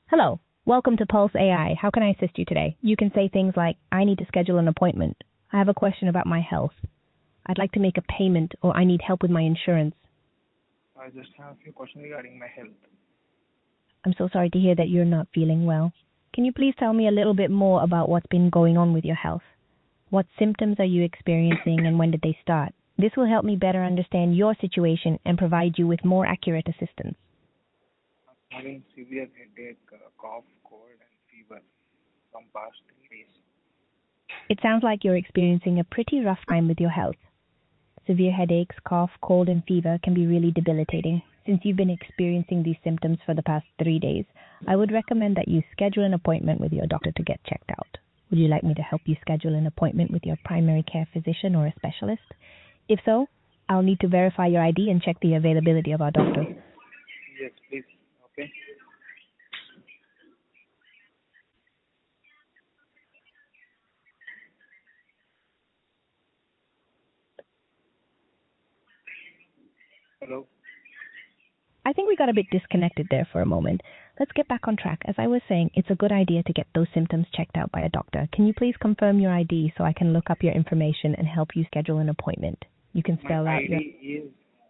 Hello. Welcome to Pulse AI. How can I assist you today? You can say things like, I need to schedule an appointment. I have a question about my health. I'd like to make a payment, or I need help with my insurance. I just have a few questions regarding my health. I'm so sorry to hear that you're not feeling well. Can you please tell me a little bit more about what's been going on with your health? What symptoms are you experiencing and when did they start? This will help me better understand your situation and provide you with more accurate assistance. I'm having severe headache, cough, cold, and fever from past 3 days. It sounds like you're experiencing a pretty rough time with your health. Severe headaches, cough, cold, and fever can be really debilitating. Since you've been experiencing these symptoms for the past 3 days, I would recommend that you schedule an appointment with your doctor to get checked out. Would you like me to help you schedule an appointment with your primary care physician or a specialist? If so, I'll need to verify your ID and check the availability of our doctors. Yes, please. Okay. Hello. I think we got a bit disconnected there for a moment. Let's get back on track. As I was saying, it's a good idea to get those symptoms checked out by a doctor. Can you please confirm your ID so I can look up your information and help you schedule an appointment? You can My spell out ID your... is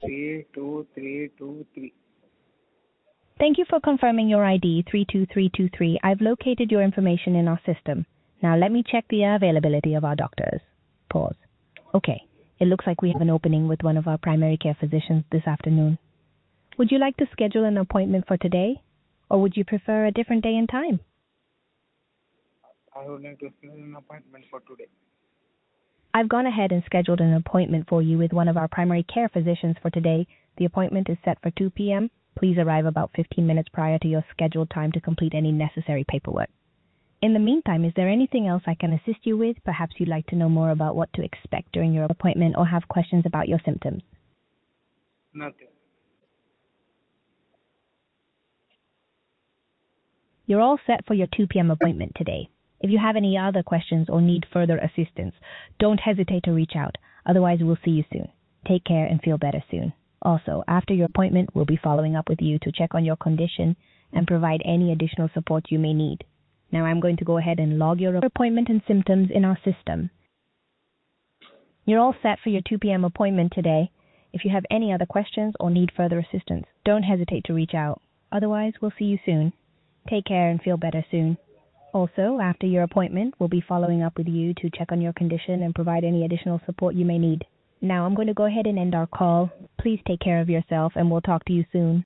32323. Thank you for confirming your ID 32323. I've located your information in our system. Now let me check the availability of our doctors. Pause. Okay. It looks like we have an opening with one of our primary care physicians this afternoon. Would you like to schedule an appointment for today? Or would you prefer a different day and time? I would like to schedule an appointment for today. I've gone ahead and scheduled an appointment for you with one of our primary care physicians for today. The appointment is set for 2 p.m. Please arrive about 15 minutes prior to your scheduled time to complete any necessary paperwork. In the meantime, is there anything else I can assist you with? Perhaps you'd like to know more about what to expect during your appointment or have questions about your symptoms. Nothing. You're all set for your 2 p.m. appointment today. If you have any other questions or need further assistance, don't hesitate to reach out. Otherwise, we'll see you soon. Take care and feel better soon. Also, after your appointment, we'll be following up with you to check on your condition and provide any additional support you may need. Now I'm going to go ahead and log your appointment and symptoms in our system. You're all set for your 2 p.m. appointment today. If you have any other questions or need further assistance, don't hesitate to reach out. Otherwise, we'll see you soon. Take care and feel better soon. Also, after your appointment, we'll be following up with you to check on your condition and provide any additional support you may need. Now I'm going to go ahead and end our call. Please take care of yourself and we'll talk to you soon.